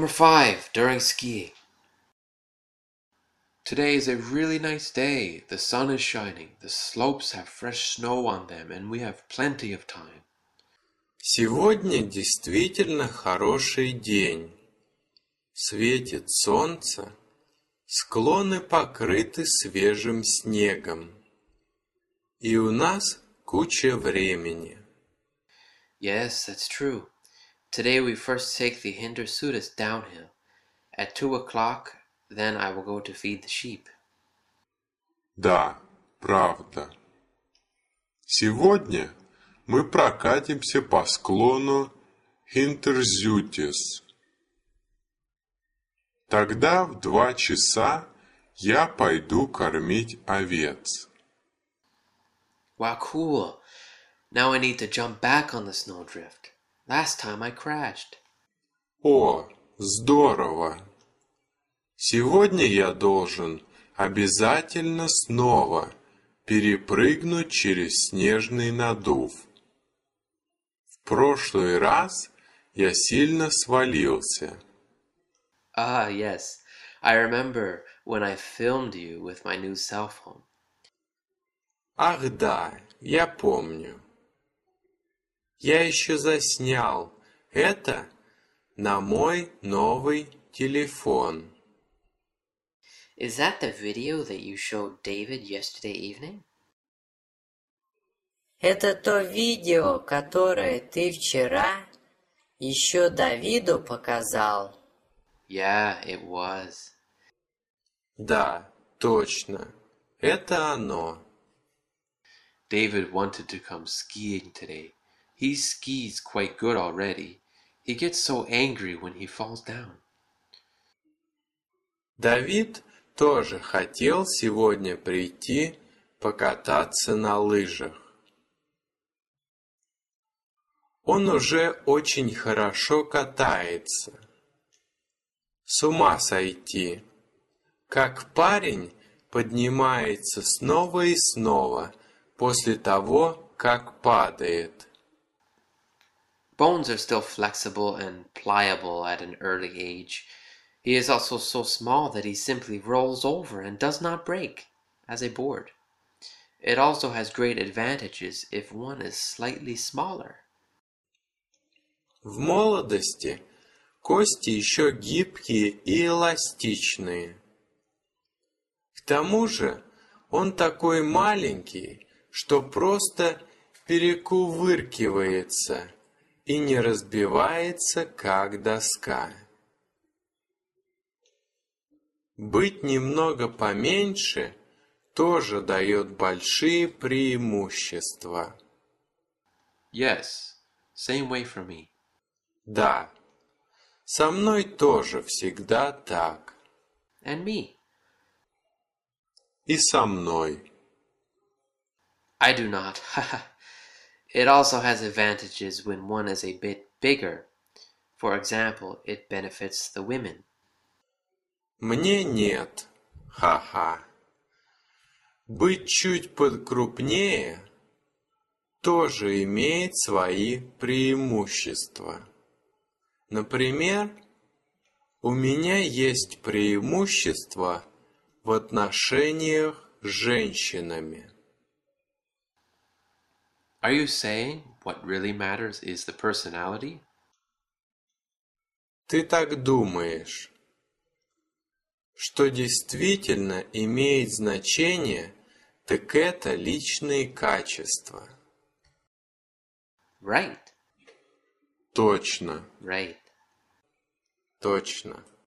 Number 5, during skiing. Today is a really nice day. The sun is shining, the slopes have fresh snow on them, and we have plenty of time. Сегодня действительно хороший день. Светит солнце, склоны покрыты свежим снегом. И у нас куча времени. Yes, that's true. Today we first take the Hindersutis downhill. At 2 o'clock, then I will go to feed the sheep. Да, правда. Сегодня мы прокатимся по склону Хинтерзютис. Тогда в 2 часа я пойду кормить овец. Wow, cool. Now I need to jump back on the snowdrift. Last time I crashed. О, здорово! Сегодня я должен обязательно снова перепрыгнуть через снежный надув. В прошлый раз я сильно свалился. Ah, yes. I remember when I filmed you with my new cell phone. Ах да, я помню. Я еще заснял это на мой новый телефон. Is that the video that you showed David yesterday evening? Это то видео, которое ты вчера еще Давиду показал. Yeah, it was. Да, точно. Это оно. David wanted to come skiing today. He skis quite good already. He gets so angry when he falls down. Давид тоже хотел сегодня прийти покататься на лыжах. Он уже очень хорошо катается. С ума сойти. Как парень поднимается снова и снова после того, как падает. Bones are still flexible and pliable at an early age. He is also so small that he simply rolls over and does not break, as a board. It also has great advantages if one is slightly smaller. В молодости кости еще гибкие и эластичные. К тому же он такой маленький, что просто перекувыркивается и не разбивается, как доска. Быть немного поменьше тоже дает большие преимущества. Yes, same way for me. Да, со мной тоже всегда так. And me. И со мной. I do not. It also has advantages when one is a bit bigger. For example, it benefits the women. Мне нет. Ха-ха. Быть чуть подкрупнее тоже имеет свои преимущества. Например, у меня есть преимущество в отношениях с женщинами. Are you saying what really matters is the personality? Ты так думаешь? Что действительно имеет значение, так это личные качества. Right. Точно, Right. точно.